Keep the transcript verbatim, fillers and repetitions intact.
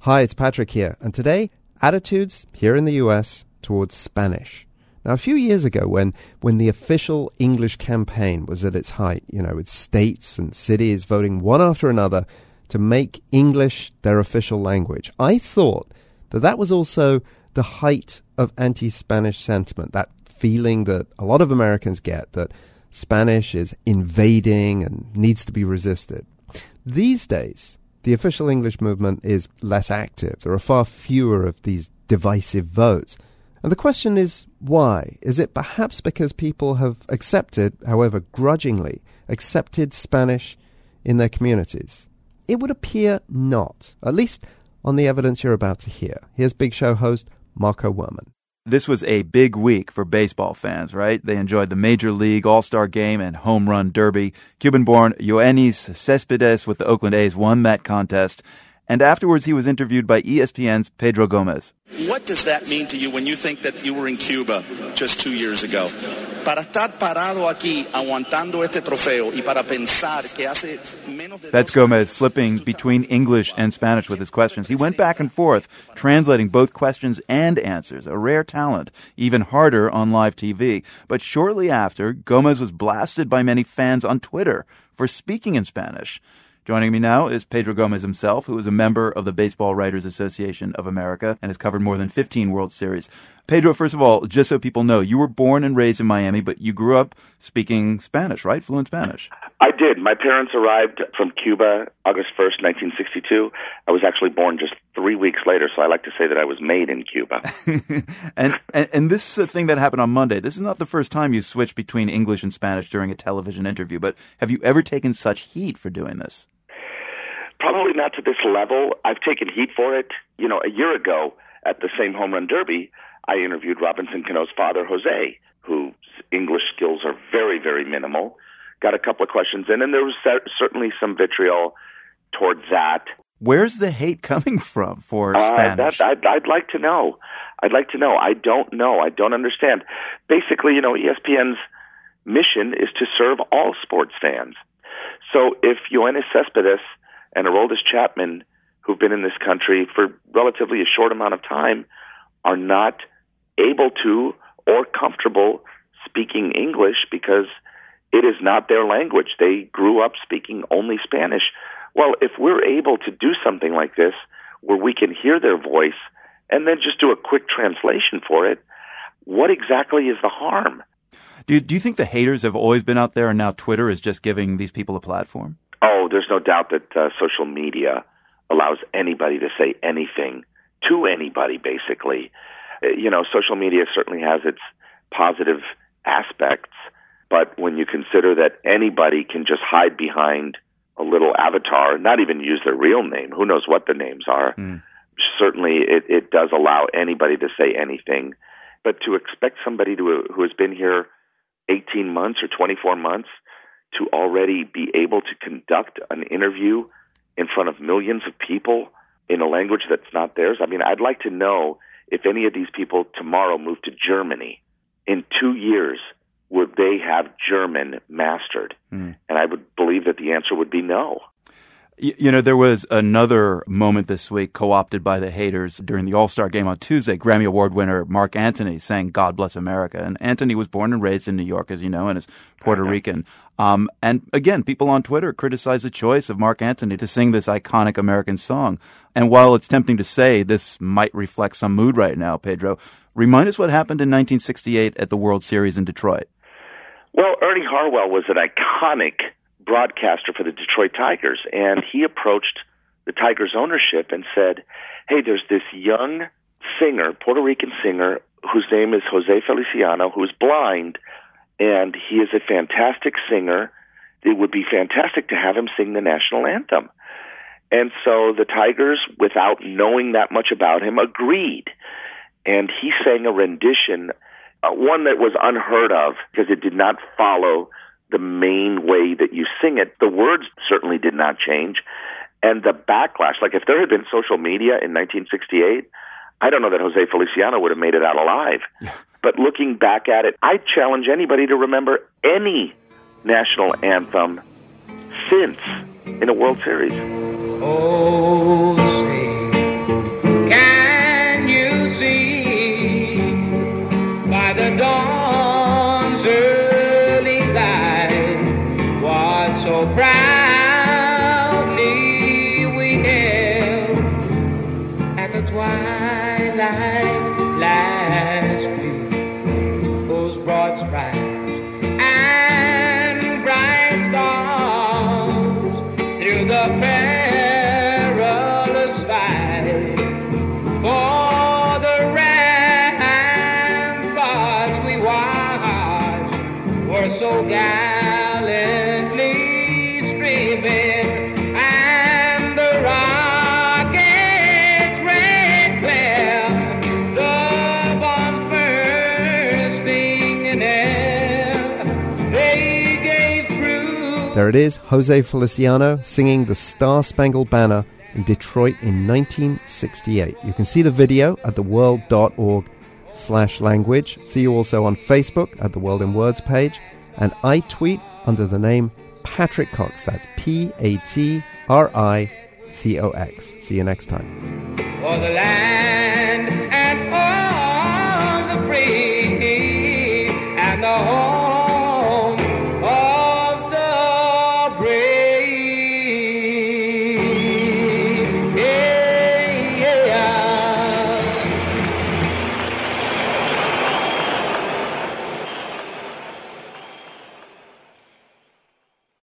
Hi, it's Patrick here, and today, attitudes here in the U S towards Spanish. Now, a few years ago, when, when the official English campaign was at its height, you know, with states and cities voting one after another to make English their official language, I thought that that was also the height of anti-Spanish sentiment, that feeling that a lot of Americans get, that Spanish is invading and needs to be resisted. These days, the official English movement is less active. There are far fewer of these divisive votes. And the question is, why? Is it perhaps because people have accepted, however grudgingly, accepted Spanish in their communities? It would appear not, at least on the evidence you're about to hear. Here's Big Show host Marco Werman. This was a big week for baseball fans, right? They enjoyed the Major League All-Star Game and Home Run Derby. Cuban-born Yoenis Cespedes with the Oakland A's won that contest. And afterwards, he was interviewed by E S P N's Pedro Gomez. What does that mean to you when you think that you were in Cuba just two years ago? Para estar parado aquí aguantando este trofeo y para pensar que hace menos de That's Gomez flipping between English and Spanish with his questions. He went back and forth, translating both questions and answers, a rare talent, even harder on live T V. But shortly after, Gomez was blasted by many fans on Twitter for speaking in Spanish. Joining me now is Pedro Gomez himself, who is a member of the Baseball Writers Association of America and has covered more than fifteen World Series. Pedro, first of all, just so people know, you were born and raised in Miami, but you grew up speaking Spanish, right? Fluent Spanish. I did. My parents arrived from Cuba August first, nineteen sixty-two. I was actually born just three weeks later, so I like to say that I was made in Cuba. and, and and this uh, thing that happened on Monday, this is not the first time you switched between English and Spanish during a television interview, but have you ever taken such heat for doing this? Probably not to this level. I've taken heat for it. You know, a year ago at the same Home Run Derby, I interviewed Robinson Cano's father, Jose, whose English skills are very, very minimal. Got a couple of questions in, and there was certainly some vitriol towards that. Where's the hate coming from for uh, Spanish? That, I'd, I'd like to know. I'd like to know. I don't know. I don't understand. Basically, you know, E S P N's mission is to serve all sports fans. So if Yoenis Cespedes and Aroldis Chapman, who've been in this country for relatively a short amount of time, are not able to or comfortable speaking English because it is not their language. They grew up speaking only Spanish. Well, if we're able to do something like this, where we can hear their voice and then just do a quick translation for it, what exactly is the harm? Do you, do you think the haters have always been out there and now Twitter is just giving these people a platform? Oh, there's no doubt that uh, social media allows anybody to say anything to anybody, basically. Uh, you know, social media certainly has its positive aspects, but when you consider that anybody can just hide behind a little avatar, not even use their real name, who knows what the names are, mm. certainly it, it does allow anybody to say anything. But to expect somebody to, who has been here eighteen months or twenty-four months to already be able to conduct an interview in front of millions of people in a language that's not theirs. I mean, I'd like to know if any of these people tomorrow move to Germany. In two years, would they have German mastered? Mm. And I would believe that the answer would be no. You know, there was another moment this week co-opted by the haters during the All-Star Game on Tuesday. Grammy Award winner Mark Antony sang God Bless America. And Antony was born and raised in New York, as you know, and is Puerto Rican. Um, and again, people on Twitter criticize the choice of Mark Antony to sing this iconic American song. And while it's tempting to say this might reflect some mood right now, Pedro, remind us what happened in nineteen sixty-eight at the World Series in Detroit. Well, Ernie Harwell was an iconic broadcaster for the Detroit Tigers, and he approached the Tigers ownership and said, hey, there's this young singer, Puerto Rican singer, whose name is Jose Feliciano, who's blind, and he is a fantastic singer. It would be fantastic to have him sing the national anthem. And so the Tigers, without knowing that much about him, agreed. And he sang a rendition, uh, one that was unheard of because it did not follow the main way that you sing it. The words certainly did not change. And the backlash, like if there had been social media in nineteen sixty-eight, I don't know that Jose Feliciano would have made it out alive. But looking back at it, I challenge anybody to remember any national anthem since in a World Series. Oh, say, bright lights flash through those broad stripes and bright stars through the perilous fight. For the ramparts we watched were so gallantly streaming, and the rockets ran clear, the bombers stinging air. They gave proof. There it is, Jose Feliciano singing the Star-Spangled Banner in Detroit in nineteen sixty-eight. You can see the video at theworld.org slash language. See you also on Facebook at the World in Words page. And I tweet under the name Patrick Cox. That's P A T R I C O X. See you next time. For the land and all the free and the